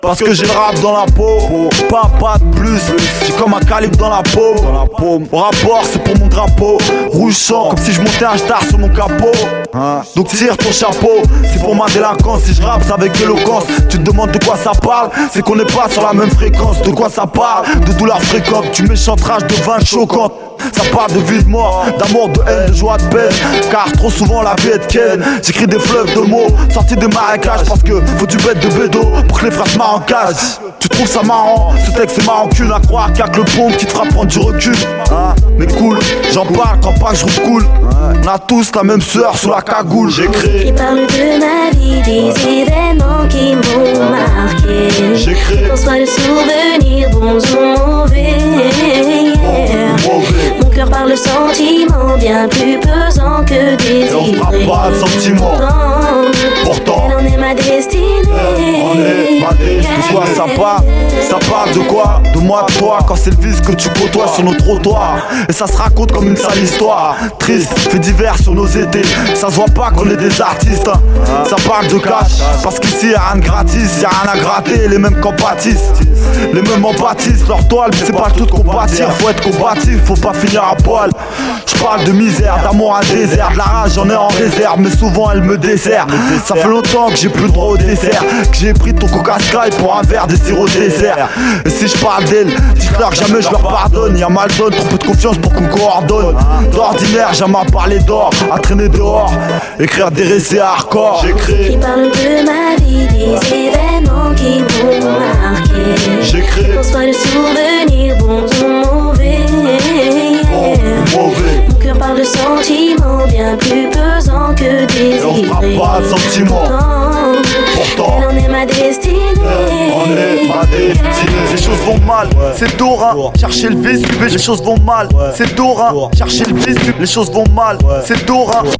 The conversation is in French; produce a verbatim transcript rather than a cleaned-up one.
Parce que j'ai le rap dans la peau, pas pas de plus. J'ai comme un calibre dans la paume. Au rapport c'est pour mon drapeau, rouge sang comme si je montais un star sur mon capot. Donc tire ton chapeau, c'est pour ma délinquance. Si je rappe c'est avec éloquence. Tu te demandes de quoi ça parle, c'est qu'on n'est pas sur la même fréquence. De quoi ça parle, de douleur fréquente. Tu m'échanteras de vin choquante. Ça parle de vie, de mort, d'amour, de haine, de joie, de peine. Car trop souvent la vie est de ken. J'écris des fleuves de mots, sortis des marécages. Parce que faut du bête de bédo pour que les phrases marrent en cage. Tu trouves ça marrant, ce texte c'est marrant cul. À croire qu'il y a que le pompe qui te fera prendre du recul, hein. Mais cool, j'en parle quand pas que je roule cool. On a tous la même sueur sous la cagoule. J'écris qui parle de ma vie, des événements qui m'ont marqué. J'écris qu'on soit le souvenir, bons ou mauvais. Mon cœur parle sentiment bien plus pesant que désir. Et on fera pas de sentiments. Pourtant, elle en est ma destinée. On est ma destinée. De quoi ça parle? Ça parle de quoi? De moi, de toi. Quand c'est le vice que tu côtoies sur nos trottoirs. Et ça se raconte comme une sale histoire. Triste, fait divers sur nos étés. Ça se voit pas qu'on est des artistes, hein. Ça parle de cash, parce qu'ici y'a rien de gratis. Y'a rien à gratter, les mêmes qu'en pâtissent. Les mêmes en bâtissent. Leur toile, c'est pas le tout de combattir. Faut être combatif, faut pas finir à poil. J'parle de misère, d'amour à désert. De la rage j'en ai en réserve, mais souvent elle me dessert. Ça fait longtemps que j'ai plus le droit au dessert. Que j'ai pris ton coca sky pour un verre de sirop dessert. Et si je parle d'elle, dites-leur que jamais je leur pardonne. Y'a mal donne, trop peu de confiance pour qu'on coordonne. D'ordinaire, jamais à parler d'or, à traîner dehors, écrire des récits hardcore. J'écris qui parle de ma vie, des événements qui m'ont marqué. J'écris qu'on soit le souvenir, bons ou mauvais. Mauvais. Mon cœur parle de sentiments bien plus pesants que désir. Et on fera pas de sentiments. Pourtant, elle en est ma destinée. On est ma destinée. Les choses vont mal, c'est dur, hein. Chercher le vice, les choses vont mal, c'est dur, hein. Chercher le vice, les choses vont mal, c'est dur, hein.